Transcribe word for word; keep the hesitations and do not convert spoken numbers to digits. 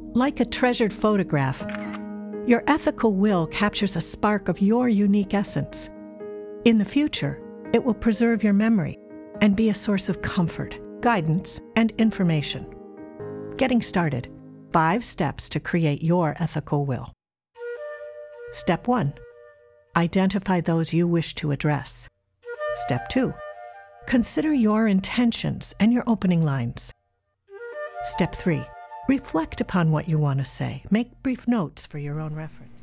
Like a treasured photograph, your ethical will captures a spark of your unique essence. In the future, it will preserve your memory and be a source of comfort, guidance, and information. Getting started. Five steps to create your ethical will. Step one. Identify those you wish to address. Step two. Consider your intentions and your opening lines. Step three. Reflect upon what you want to say. Make brief notes for your own reference.